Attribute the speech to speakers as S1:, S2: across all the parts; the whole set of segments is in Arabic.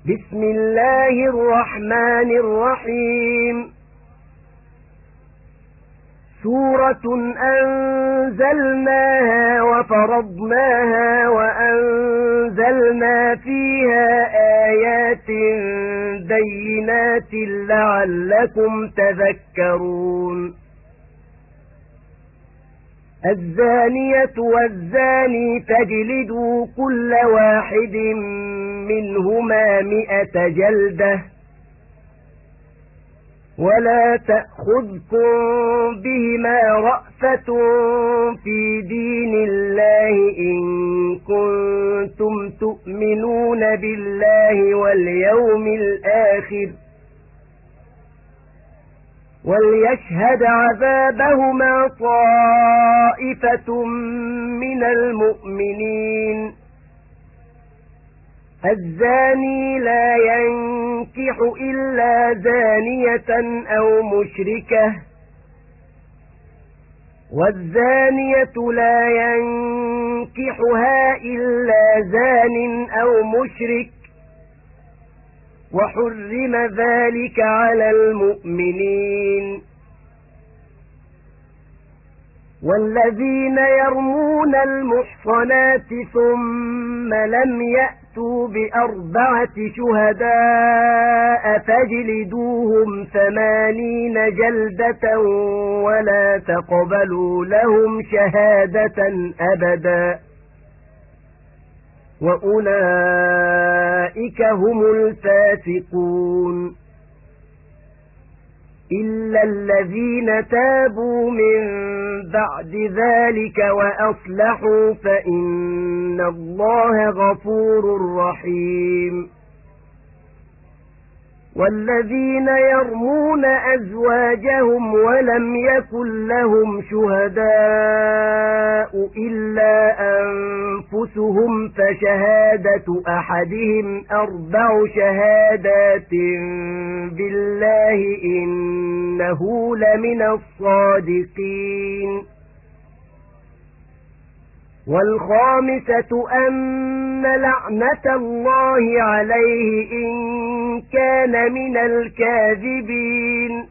S1: بسم الله الرحمن الرحيم سورة أنزلناها وفرضناها وأنزلنا فيها آيات بينات لعلكم تذكرون الزانية والزاني فاجلدوا كل واحد منهما 100 جلدة ولا تأخذكم بهما رأفة في دين الله إن كنتم تؤمنون بالله واليوم الآخر وليشهد عذابهما طائفة من المؤمنين الزاني لا ينكح إلا زانية أو مشركة والزانية لا ينكحها إلا زان أو مشرك وحرم ذلك على المؤمنين والذين يرمون المحصنات ثم لم يأتوا ب4 شهداء فاجلدوهم 80 جلدة ولا تقبلوا لهم شهادة أبدا وأولئك هم الفاسقون إلا الذين تابوا من بعد ذلك وأصلحوا فإن الله غفور رحيم والذين يرمون أزواجهم ولم يكن لهم شهداء إلا أنفسهم فشهادة أحدهم 4 شهادات بالله إنه لمن الصادقين والخامسة أن لعنة الله عليه إن كان من الكاذبين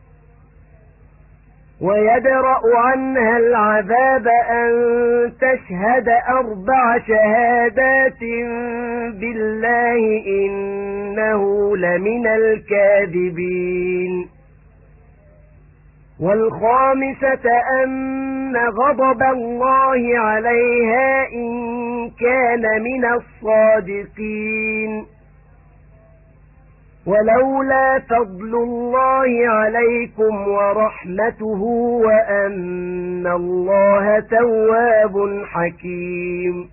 S1: ويدرأ عنها العذاب أن تشهد 4 شهادات بالله إنه لمن الكاذبين والخامسة أن غضب الله عليها إن كان من الصادقين ولولا فضل الله عليكم ورحمته وأن الله تواب حكيم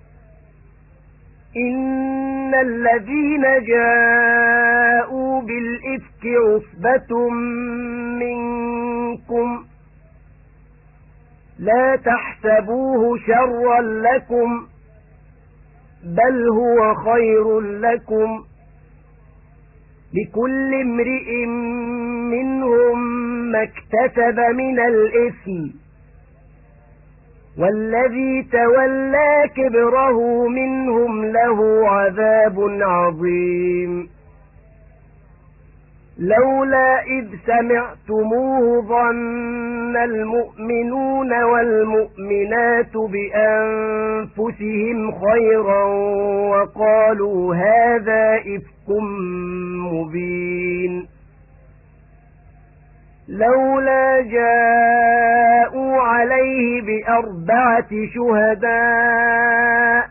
S1: إن الذين جاءوا بالإفك عصبة منكم لا تحسبوه شرا لكم بل هو خير لكم لكل امرئ منهم ما اكتسب من الإثم والذي تولى كبره منهم له عذاب عظيم لولا إذ سمعتموه ظن المؤمنون والمؤمنات بأنفسهم خيرا وقالوا هذا إفك مبين لولا جاءوا عليه ب4 شهداء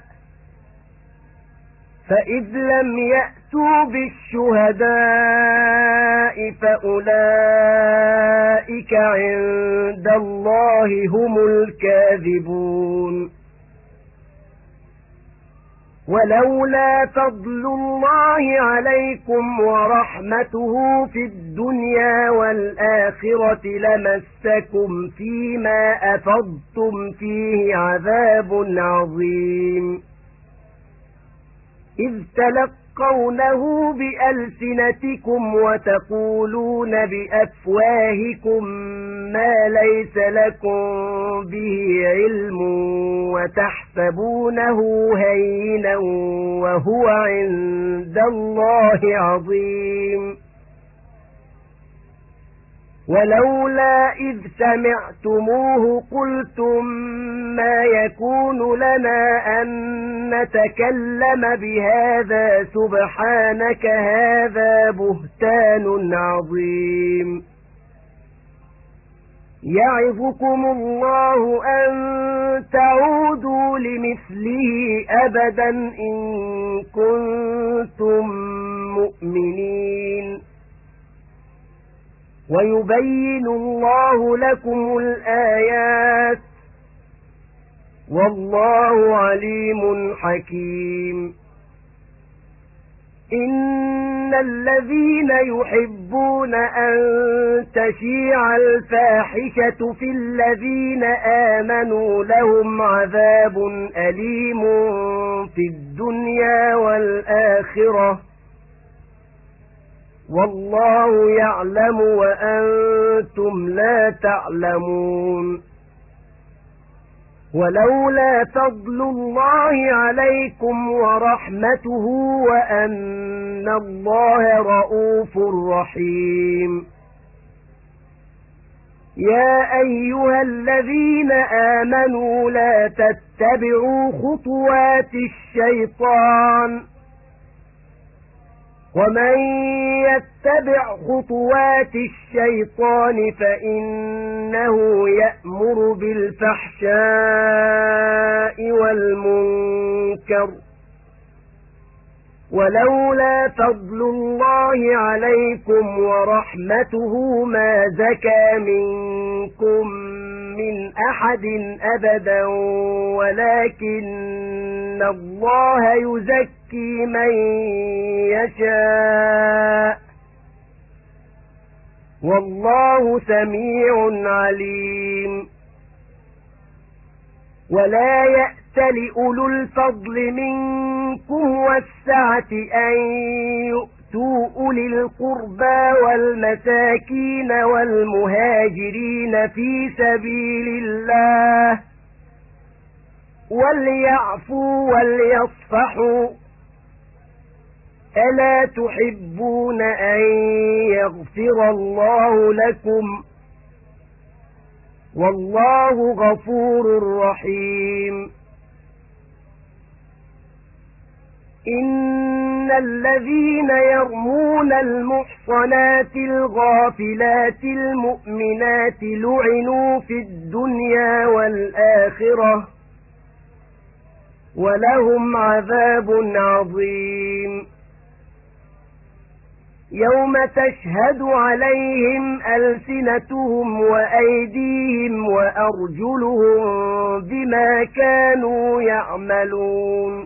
S1: فإذ لم يأتوا بالشهداء فأولئك عند الله هم الكاذبون ولولا فضل الله عليكم ورحمته في الدنيا والآخرة لمسكم فيما أفضتم فيه عذاب عظيم إذ تلقى تلقونه بألسنتكم وتقولون بأفواهكم ما ليس لكم به علم وتحسبونه هينا وهو عند الله عظيم ولولا إذ سمعتموه قلتم ما يكون لنا أن نتكلم بهذا سبحانك هذا بهتان عظيم يعظكم الله أن تعودوا لمثله أبدا إن كنتم مؤمنين ويبين الله لكم الآيات والله عليم حكيم إن الذين يحبون أن تشيع الفاحشة في الذين آمنوا لهم عذاب أليم في الدنيا والآخرة والله يعلم وأنتم لا تعلمون ولولا فضل الله عليكم ورحمته وأن الله رؤوف رحيم يا أيها الذين آمنوا لا تتبعوا خطوات الشيطان ومن يتبع خطوات الشيطان فإنه يأمر بالفحشاء والمنكر ولولا فضل الله عليكم ورحمته ما زكى منكم من أحد أبدا ولكن الله يزكي من يشاء والله سميع عليم ولا يأتل أولو الفضل منكم والسعة أن يؤتوا أولي القربى والمساكين والمهاجرين في سبيل الله وليعفوا وليصفحوا ألا تحبون أن يغفر الله لكم والله غفور رحيم إن الذين يرمون المحصنات الغافلات المؤمنات لعنوا في الدنيا والآخرة ولهم عذاب عظيم يوم تشهد عليهم ألسنتهم وأيديهم وأرجلهم بما كانوا يعملون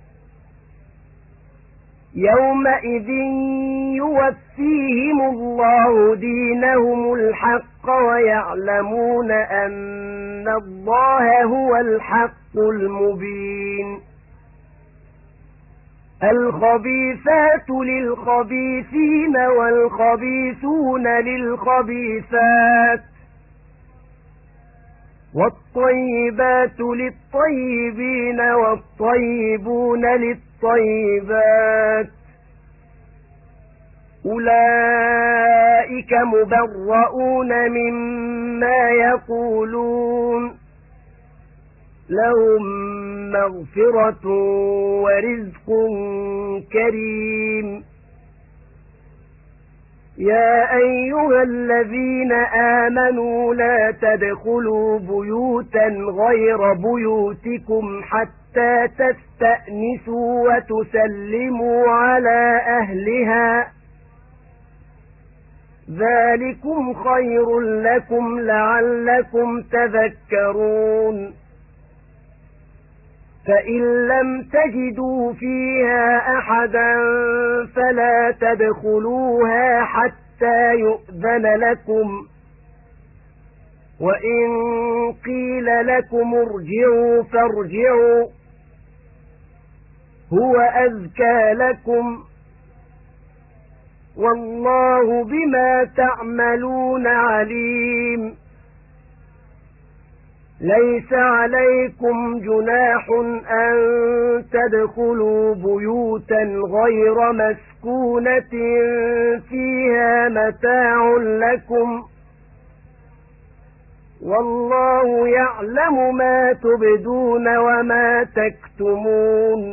S1: يومئذ يوفيهم الله دينهم الحق ويعلمون أن الله هو الحق المبين الخبيثات للخبيثين والخبيثون للخبيثات والطيبات للطيبين والطيبون للطيبات أولئك مبرؤون مما يقولون لهم مغفرة ورزق كريم يا أيها الذين آمنوا لا تدخلوا بيوتا غير بيوتكم حتى تستأنسوا وتسلموا على أهلها ذلكم خير لكم لعلكم تذكرون فإن لم تجدوا فيها أحدا فلا تدخلوها حتى يؤذن لكم وإن قيل لكم ارجعوا فارجعوا هو أزكى لكم والله بما تعملون عليم ليس عليكم جناح أن تدخلوا بيوتا غير مسكونة فيها متاع لكم والله يعلم ما تبدون وما تكتمون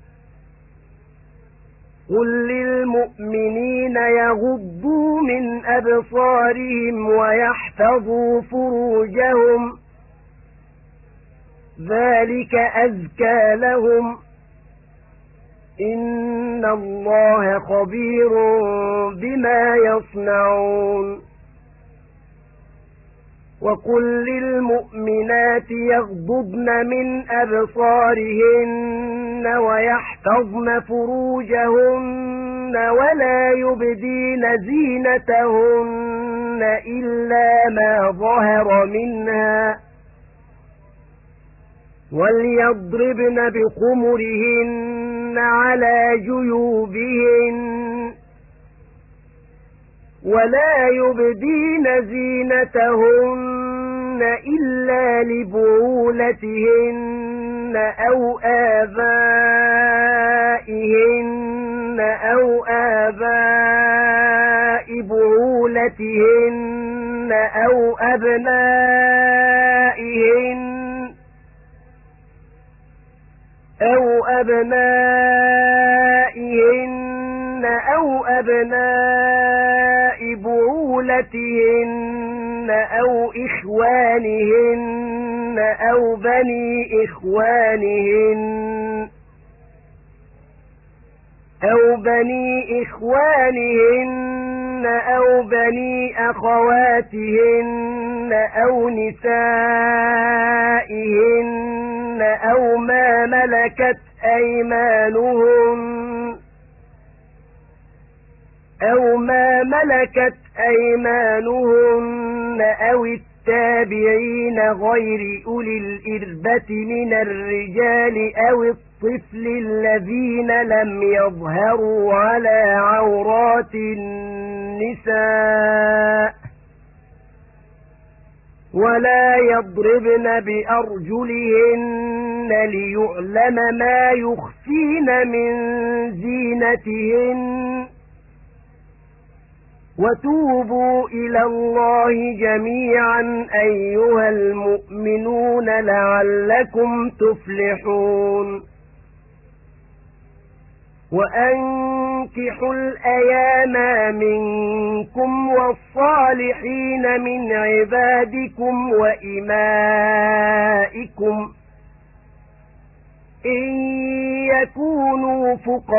S1: قل للمؤمنين يغضوا من أبصارهم ويحفظوا فروجهم ذلك أزكى لهم إن الله خبير بما يصنعون وقل للمؤمنات يغضضن من أبصارهن ويحفظن فروجهن ولا يبدين زينتهن إلا ما ظهر منها وليضربن بخمرهن على جيوبهن ولا يبدين زينتهن إلا لبعولتهن أو آبائهن أو آباء بعولتهن أو أبنائهن أو أبناء بعولتهن أو إخوانهن أو بني إخوانهن أو بني أخواتهن أو نسائهن أو ما ملكت أيمانهن أو التابعين غير أولي الإربة من الرجال أو الطفل الذين لم يظهروا على عورات النساء ولا يضربن بأرجلهن ليعلم ما يخفين من زينتهن وتوبوا إلى الله جميعا أيها المؤمنون لعلكم تفلحون وأنكحوا الأيام منكم والصالحين من عبادكم وإمائكم إن يكونوا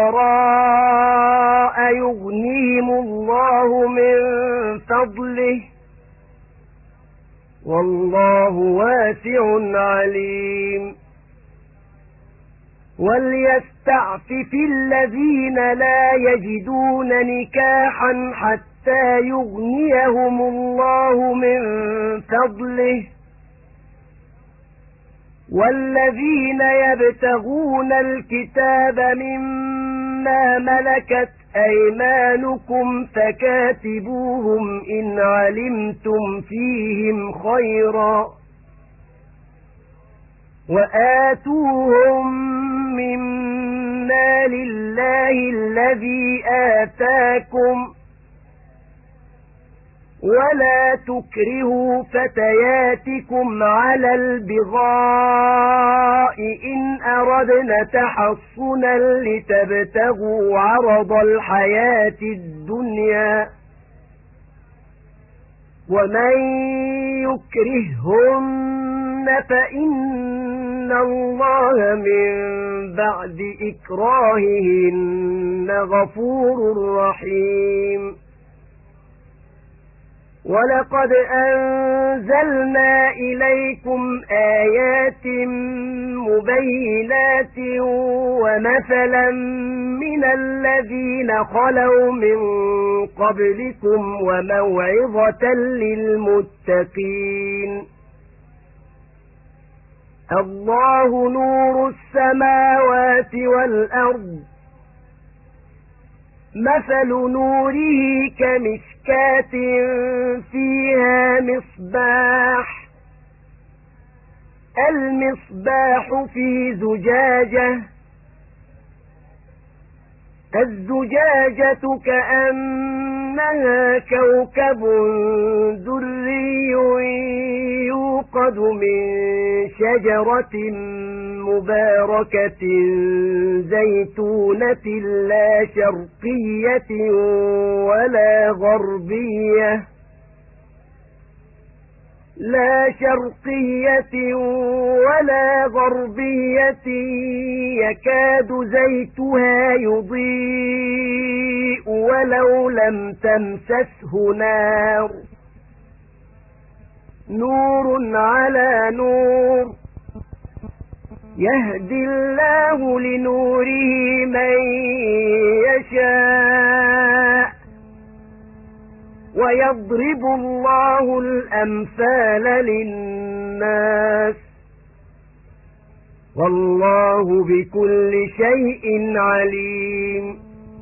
S1: فقراء يغنيهم الله من فضله والله واسع عليم وليستعفف الذين لا يجدون نكاحا حتى يغنيهم الله من فضله والذين يبتغون الكتاب مما ملكت أيمانكم فكاتبوهم إن علمتم فيهم خيرا وآتوهم مما لله الذي آتاكم ولا تكرهوا فتياتكم على البغاء إن أردنا تحصنا لتبتغوا عرض الحياة الدنيا ومن يكرههن فإن الله من بعد إكراههن غفور رحيم ولقد أنزلنا إليكم آيات مبينات ومثلا من الذين خلوا من قبلكم وموعظة للمتقين الله نور السماوات والأرض مثل نوره كمشكاة فيها مصباح المصباح في زجاجة الزجاجة كأنها كوكب دري يوقد من شجرة مباركة زيتونة لا شرقية ولا غربية يكاد زيتها يضيء ولو لم تمسسه نار نور على نور يهدي الله لنوره من يشاء ويضرب الله الأمثال للناس والله بكل شيء عليم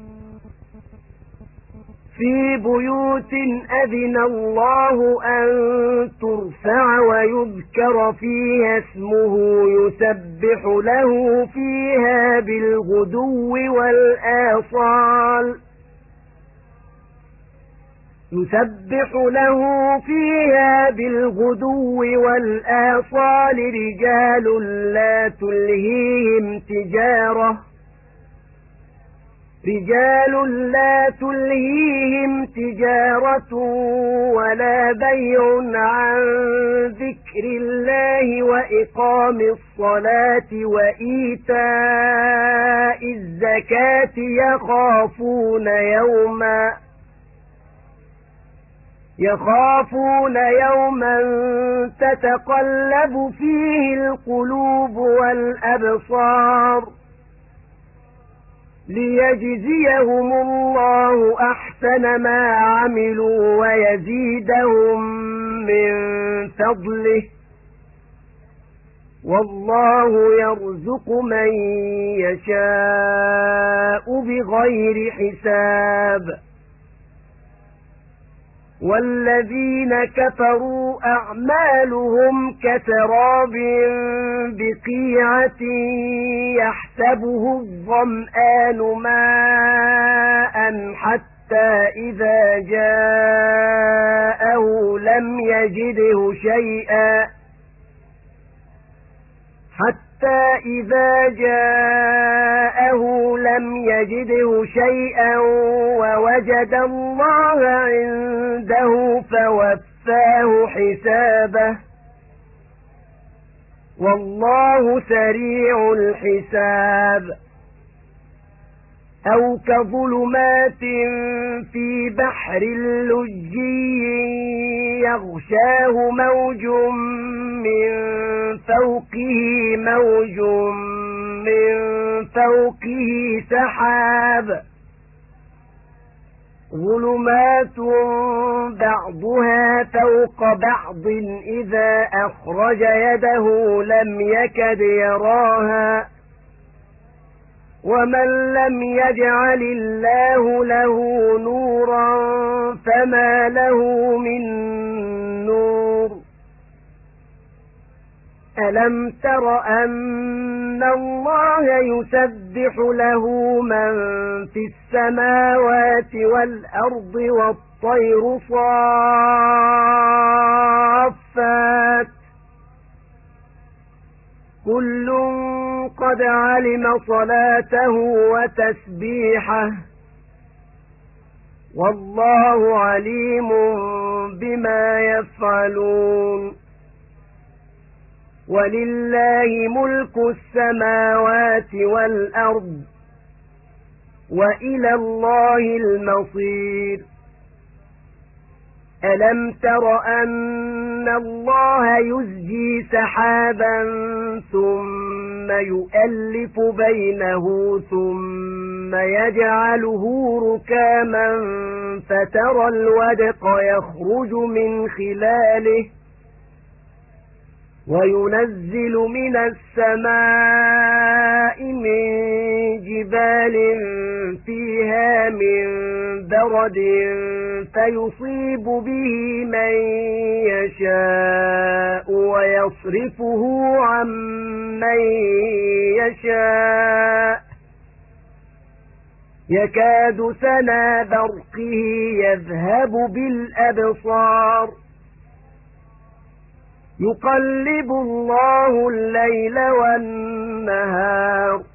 S1: في بيوت أذن الله أن ترفع ويذكر فيها اسمه يسبح له فيها بالغدو والآصال رجال لا تلهيهم تجارة ولا بيع عن ذكر الله وإقام الصلاة وإيتاء الزكاة يخافون يوما تتقلب فيه القلوب والأبصار ليجزيهم الله أحسن ما عملوا ويزيدهم من فضله والله يرزق من يشاء بغير حساب والذين كفروا أعمالهم كسراب بقيعة يحسبه الظمآن ماء حتى إذا جاءه لم يجده شيئا ووجد الله عنده فوفاه حسابه والله سريع الحساب أو كظلمات في بحر لجي يغشاه موج من فوقه سحاب ظلمات بعضها فوق بعض إذا أخرج يده لم يكد يراها ومن لم يجعل الله له نورا فما له من نور ألم تر أن الله يسبح له من في السماوات والأرض والطير صافات كل قد علم صلاته وتسبيحه والله عليم بما يفعلون ولله ملك السماوات والأرض وإلى الله المصير ألم تر أن الله يزجي سحابا ثم يؤلف بينه ثم يجعله ركاما فترى الودق يخرج من خلاله وينزل من السماء من جبال فيها من برد فيصيب به من يشاء ويصرفه عن من يشاء يكاد سنا برقه يذهب بالأبصار يقلب الله الليل والنهار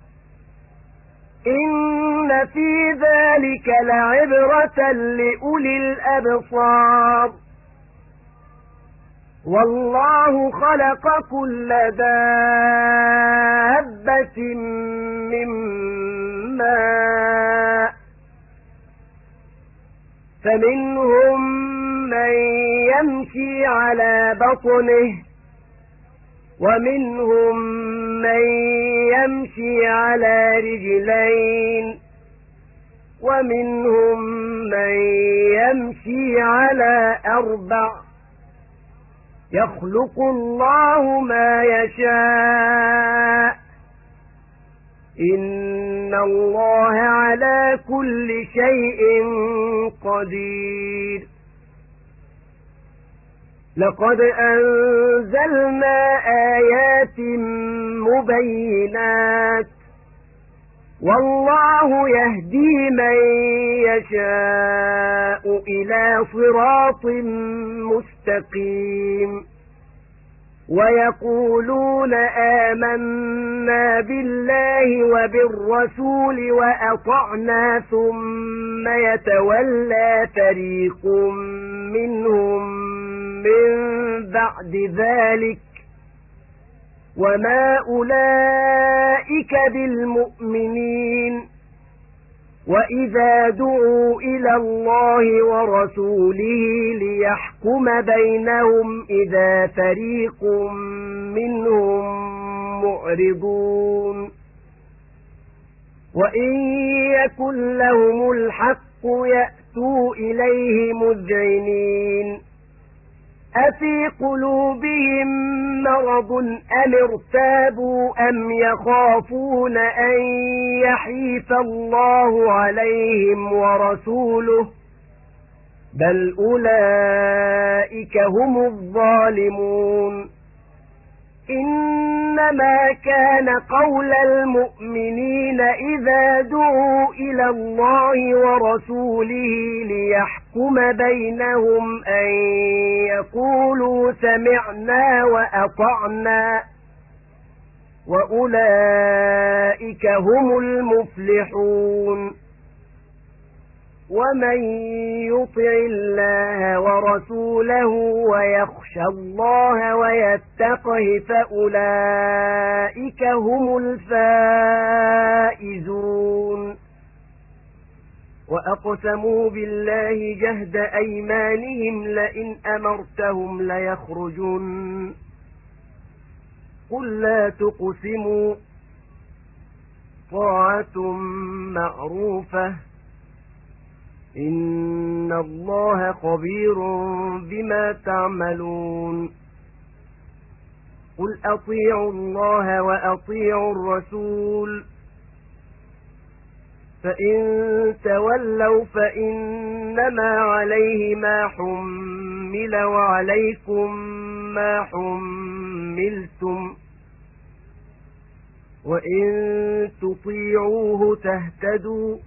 S1: إن في ذلك لعبرة لأولي الأبصار والله خلق كل دابة من ماء فمنهم من يمشي على بطنه ومنهم من يمشي على رجلين ومنهم من يمشي على 4 يخلق الله ما يشاء إن الله على كل شيء قدير لقد أنزلنا آيات مبينات والله يهدي من يشاء إلى صراط مستقيم ويقولون آمنا بالله وبالرسول وأطعنا ثم يتولى فريق منهم من بعد ذلك وما أولئك بالمؤمنين وإذا دعوا إلى الله ورسوله ليحكم بينهم إذا فريق منهم معرضون وإن يكن لهم الحق يأتوا إليه مذعنين أفي قلوبهم مرض أم ارتابوا أم يخافون أن يحيف الله عليهم ورسوله بل أولئك هم الظالمون إنما كان قول المؤمنين إذا دعوا إلى الله ورسوله ليحكم بينهم أن يقولوا سمعنا وأطعنا وأولئك هم المفلحون ومن يطع الله ورسوله ويخشى الله ويتقه فأولئك هم الفائزون وأقسموا بالله جهد أيمانهم لئن أمرتهم ليخرجون قل لا تقسموا طاعة معروفة إن الله خبير بما تعملون قل أطيعوا الله وأطيعوا الرسول فإن تولوا فإنما عليه ما حمل وعليكم ما حملتم وإن تطيعوه تهتدوا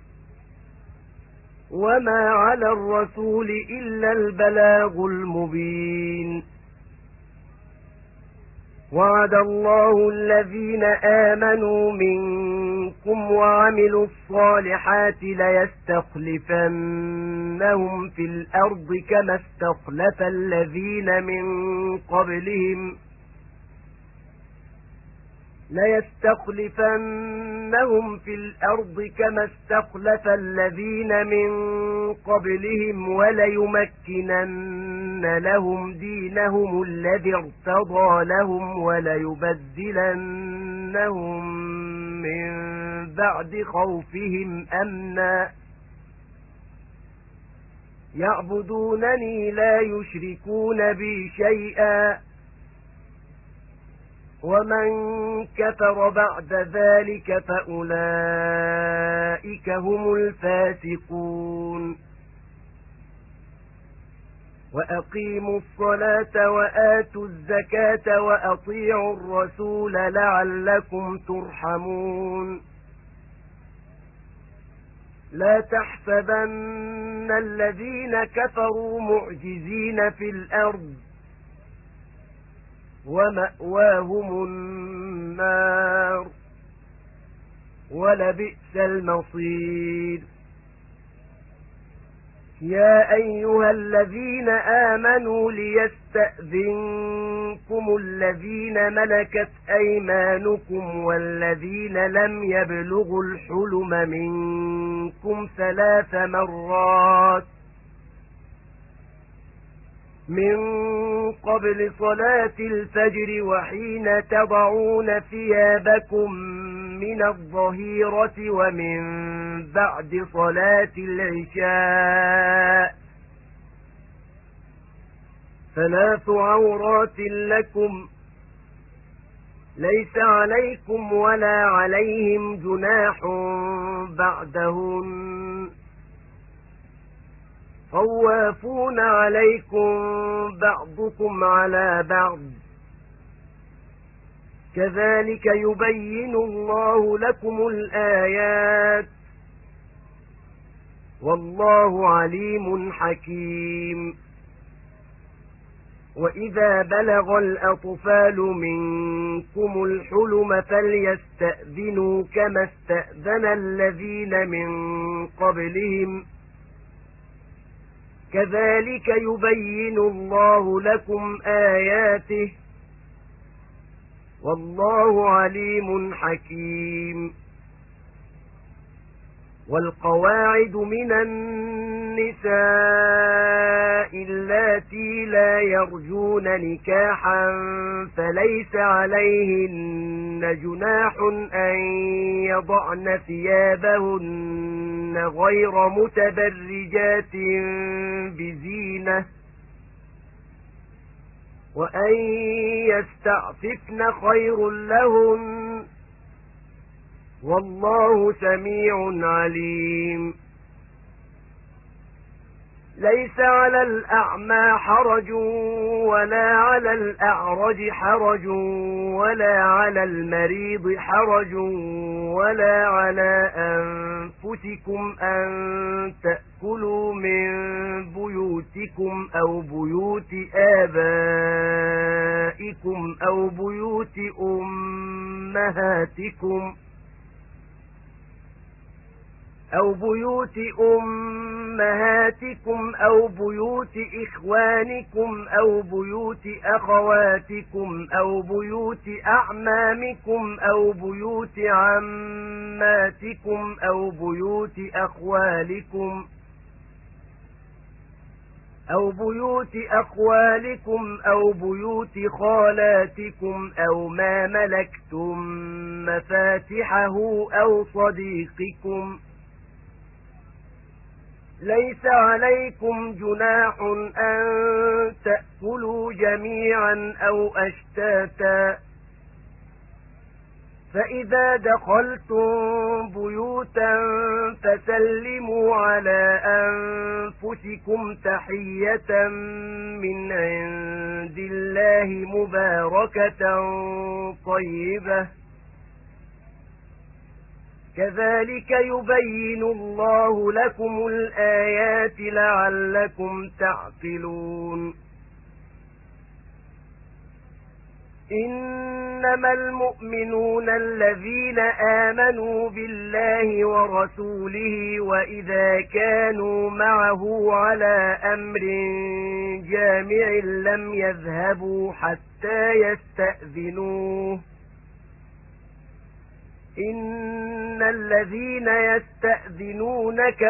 S1: وما على الرسول إلا البلاغ المبين وعد الله الذين آمنوا منكم وعملوا الصالحات ليستخلفنهم في الأرض كما استخلف الذين من قبلهم ليستخلفنهم في الأرض كما استخلف الذين من قبلهم وليمكنن لهم دينهم الذي ارتضى لهم وليبدلنهم من بعد خوفهم أمنا يعبدونني لا يشركون بي شيئا ومن كفر بعد ذلك فأولئك هم الفاسقون وأقيموا الصلاة وآتوا الزكاة وأطيعوا الرسول لعلكم ترحمون لا تحسبن الذين كفروا معجزين في الأرض ومأواهم النار ولبئس المصير يا أيها الذين آمنوا ليستأذنكم الذين ملكت أيمانكم والذين لم يبلغوا الحلم منكم 3 مرات من قبل صلاة الفجر وحين تضعون ثيابكم من الظهيرة ومن بعد صلاة العشاء 3 عورات لكم ليس عليكم ولا عليهم جناح بعدهن طوافون عليكم بعضكم على بعض كذلك يبين الله لكم الآيات والله عليم حكيم وإذا بلغ الأطفال منكم الحلم فليستأذنوا كما استأذن الذين من قبلهم كذلك يبين الله لكم آياته والله عليم حكيم والقواعد من النساء اللاتي لا يرجون نكاحا فليس عليهن جناح أن يضعن ثيابهن غير متبرجات بزينة وأن يستعففن خير لهن والله سميع عليم ليس على الأعمى حرج ولا على الأعرج حرج ولا على المريض حرج ولا على أنفسكم أن تأكلوا من بيوتكم أو بيوت آبائكم أو بيوت أمهاتكم أو بيوت إخوانكم أو بيوت أخواتكم أو بيوت أعمامكم أو بيوت عماتكم أو بيوت أخوالكم أو بيوت خالاتكم أو ما ملكتم مفاتحه أو صديقكم ليس عليكم جناح أن تأكلوا جميعا أو أشتاتا فإذا دخلتم بيوتا فسلموا على أنفسكم تحية من عند الله مباركة طيبة كذلك يبين الله لكم الآيات لعلكم تعقلون إنما المؤمنون الذين آمنوا بالله ورسوله وإذا كانوا معه على أمر جامع لم يذهبوا حتى يستأذنوه إن الذين يستأذنونك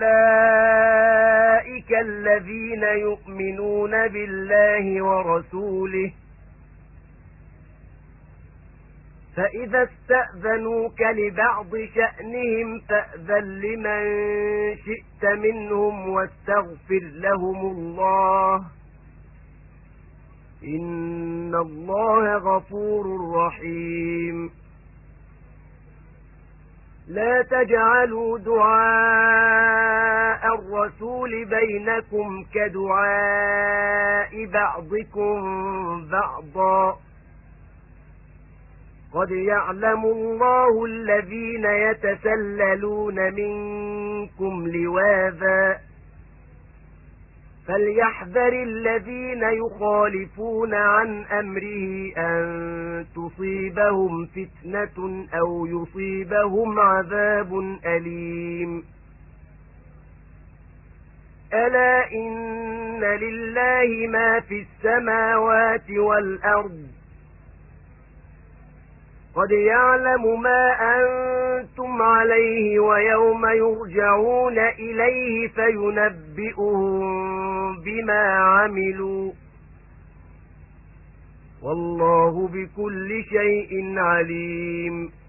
S1: أولئك الذين يؤمنون بالله ورسوله فإذا استأذنوك لبعض شأنهم فأذن لمن شئت منهم واستغفر لهم الله إن الله غفور رحيم لا تجعلوا دعاء الرسول بينكم كدعاء بعضكم بعضا قد يعلم الله الذين يتسللون منكم لواذا فليحذر الذين يخالفون عن أمره أن تصيبهم فتنة أو يصيبهم عذاب أليم ألا إن لله ما في السماوات والأرض قد يعلم ما أنتم عليه ويوم يرجعون إليه فينبئهم بما عملوا والله بكل شيء عليم